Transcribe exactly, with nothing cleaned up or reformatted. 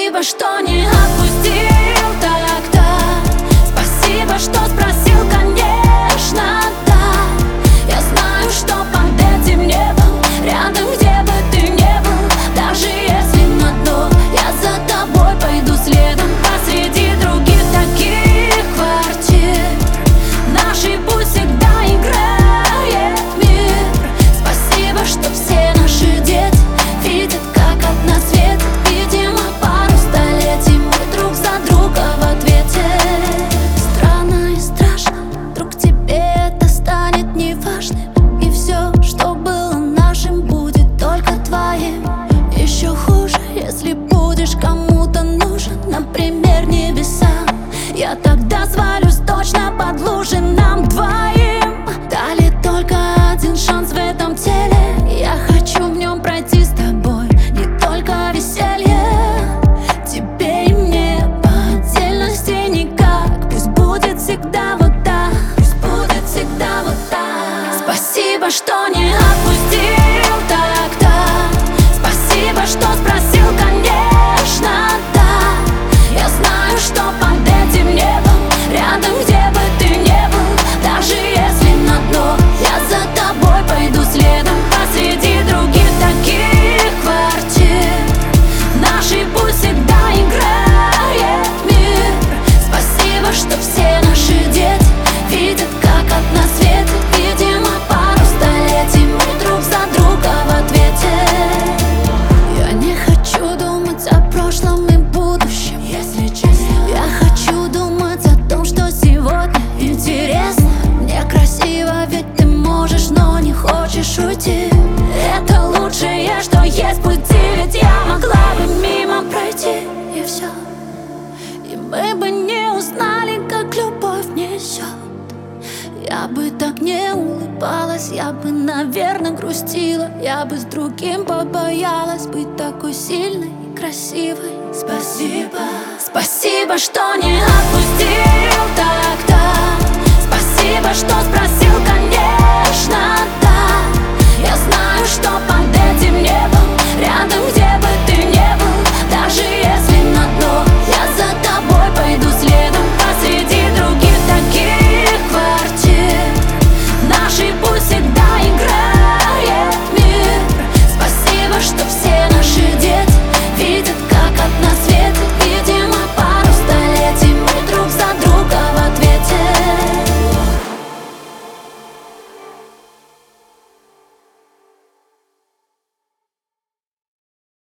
Спасибо, что не отпустил тогда. Спасибо, что спросил, конечно, да. Я знаю, что под этим небом, рядом, где бы ты не был, даже если на дно, я за тобой пойду следом. Посреди других таких квартир нашей путь всегда играет мир. Спасибо, что все наши дети видят, как от нас светит. Видимо, пару столетий мы друг за друга в ответе. Странно и страшно, вдруг тебе это станет неважным, и все, что было нашим, будет только твоим. Еще хуже, если будешь кому-то нужен, например, небесам. Я тогда свалюсь точно под лужи нам двоим. Дали только один шанс в этом теле, я хочу в нем пройти с тобой не только веселье. Тебе и мне по отдельности никак. Пусть будет всегда вот так, пусть будет всегда вот так. Спасибо, что не отпустил тогда. Спасибо, что спросил, конечно, да. Я знаю, что под этим небом, рядом, где бы ты не был, даже если на дно, я за тобой пойду следом. Посреди других таких квартир нашей путь всегда играет мир. Спасибо, что все наши дети видят, как от нас светит. Видимо, пару столетий мы друг за друга в ответе. Я не хочу думать о прошлом и будущем, если честно. Я хочу думать о том, что сегодня интересно. Мне красиво, ведь ты можешь, но не хочешь уйти. Это лучшее, что есть пути, ведь я могла бы мимо пройти, и все. И мы бы не узнали, как любовь несет. Я бы так не улыбалась, я бы, наверное, грустила. Я бы с другим побоялась быть такой сильной и красивой. Спасибо, спасибо, что не отпустил тогда. Спасибо, что спросил, конечно, да. Я знаю, что под этим небом, рядом, где бы ты не был, даже если на дно, я за тобой пойду следом. Посреди других таких квартир нашей путь всегда играет мир. Спасибо, что все наши дети видят, как от нас